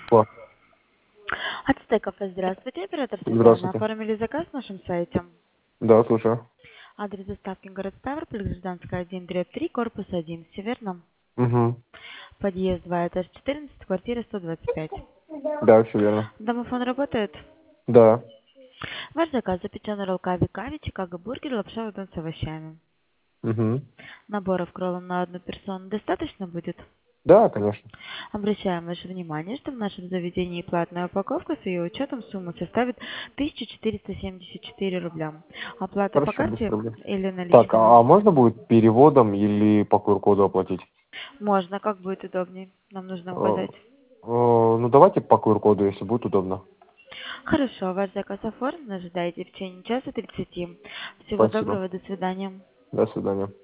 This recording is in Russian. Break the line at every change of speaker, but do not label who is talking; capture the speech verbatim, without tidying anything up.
Алло.
Ацтеков, здравствуйте, оператор связи.
Здравствуйте.
Оформили заказ в нашем сайте.
Да, слушаю.
Адрес доставки город Ставрополь, Гражданская один, дробь три, корпус один. Все верно?
Угу.
Подъезд два, этаж четырнадцать, квартира сто двадцать пять.
Да, все верно.
Домофон работает?
Да.
Ваш заказ: запеченный ролл кави кави, Чикаго бургер, лапша удон с овощами.
Угу.
Наборов кроллом на одну персону достаточно будет?
Да, конечно.
Обращаем ваше внимание, что в нашем заведении платная упаковка с ее учетом сумма составит тысяча четыреста семьдесят четыре рубля. Оплата по
Хорошо, без
карте
проблем.
или
Так,
наличными?
а можно будет переводом или по ку ар коду оплатить?
Можно, как будет удобнее. Нам нужно
Э,
указать.
э, Ну, давайте по ку ар коду, если будет удобно.
Хорошо, ваш заказ оформлен. Ожидайте в течение часа тридцати. Всего
Спасибо.
доброго, до свидания.
До свидания.